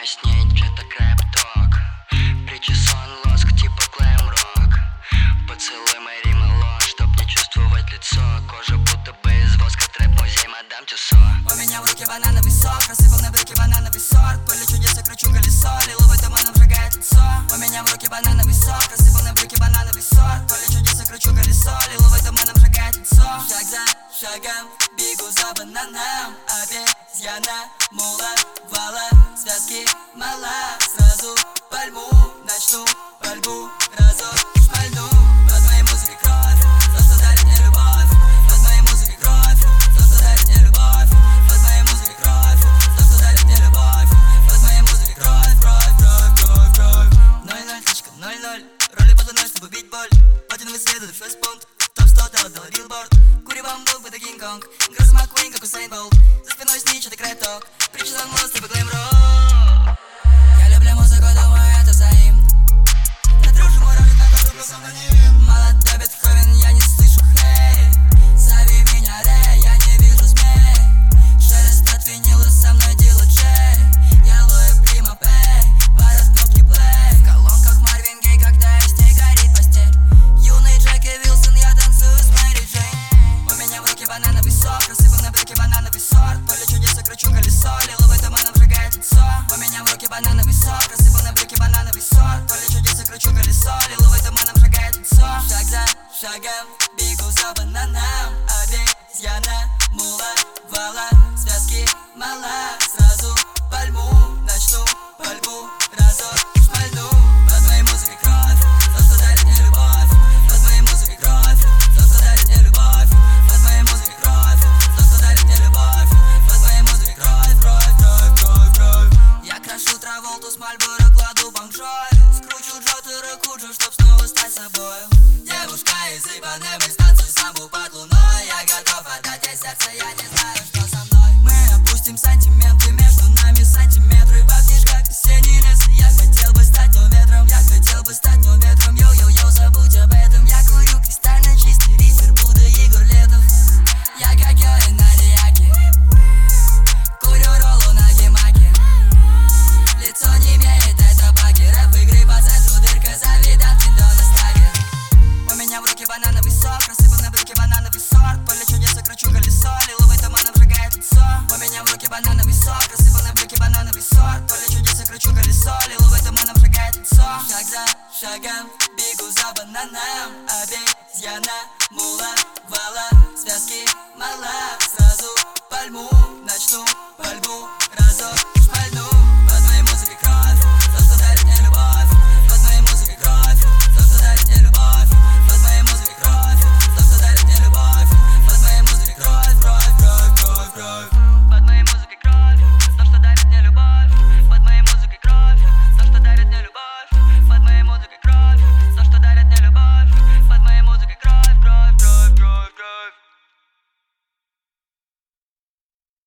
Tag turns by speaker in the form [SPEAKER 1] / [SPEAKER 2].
[SPEAKER 1] объяснить, это крэп-ток. Причесон лоск типа глэм-рок. Поцелуй мои рима ложь, чтоб не чувствовать лицо. Кожа будто бы из воска, трэп-музей мадам Тюссо.
[SPEAKER 2] У меня в руке банановый сок, рассыпал на брюки банановый сорт. Поле чудес, я кручу колесо, лиловый туман обжигает лицо. У меня в руке банановый сок, рассыпал на брюки банановый сорт. Поле чудес, я кручу колесо, лиловый туман обжигает лицо. Шаг за шагом бегу за бананом. Обезьяна, мула, вала, связки мала. Сразу пальму начну, пальбу разок шмальну. Под моей музыкой кровь, то, что дарит мне любовь. Под моей музыкой кровь, то, что дарит мне любовь. Под моей музыкой кровь, то, что дарит мне любовь. Под моей музыкой кровь, кровь, кровь, кровь, кровь. 0-0.00, роли под луной, чтобы бить боль. Платиновый следует фэстпунт, топ-100 ты отдал билборд. Кури бамбук, будто Кинг-Конг, гроза Маккуин, как Усейн Болт. За спиной снич, это крэп-ток, причесан мост, типа глэм-рок. Я люблю музыку, думаю, это взаимно. Я дружу, мой ролик на каждый плюс аноним. Молодой Бетховен, я не слышу хейт. Зови меня Рэй, я не вижу змей. Шелест от винила, со мной диджей. Я Луи Прима Пэй, парад кнопки плей. В колонках Марвин Гей, когда с ней горит постель. Юный Джеки Вилсон, я танцую с Мэри Джейн. У меня в руке банановый сок, рассыпал на брюки банановый сорт. Поле чудес, я кручу колесо, лиловый туман обжигает лицо. У меня в руке банановый сок, рассыпал на брюки банановый сорт. Поле чудес, я кручу колесо, лиловый туман обжигает лицо. Шаг за шагом бегу за бананом. Обезьяна, мула, вала, связки мала. Сразу пальму начну, пальбу разок шмальну. Под моей музыкой кровь, то, что дарит мне любовь. Под моей музыкой кровь, то, что дарит мне любовь. Под моей музыкой кровь, то, что дарит мне любовь. Под моей музыкой кровь, кровь, кровь, кровь, кровь. Я крашу Траволту с Мальборо, кладу бомжой. Скручу Джотеры Куджу, чтоб снова стать собой. Девушка из Ибанемы, станцуй саму под луной. Я готов отдать ей сердце, я не знаю, что со мной. Мы опустим сантименты, между нами сантиметры. По книжках осенний лес. Я хотел бы стать но ветром. Я хотел бы стать но ветром. Йоу-йоу-йоу, забудь об этом. Я курю кристально чистый рифер, Будда Егор Летов. Я как Йори на Риаке. Курю роллу на гемаке. Лицо не имеет, это баги. Рэп игры по центру, дырка завидат, Виндона стагер. У меня в руке банановый сок, рассыпал на брюки банановый сорт. Поле чудес, я кручу колесо, лиловый туман обжигает лицо. У меня в руке банановый сок, рассыпал на брюки банановый сорт. Поле чудес, я кручу колесо, лиловый туман обжигает лицо. Шаг за шагом бегу за бананом. Обезьяна, мула, вала, связки мала. Сразу пальму начну,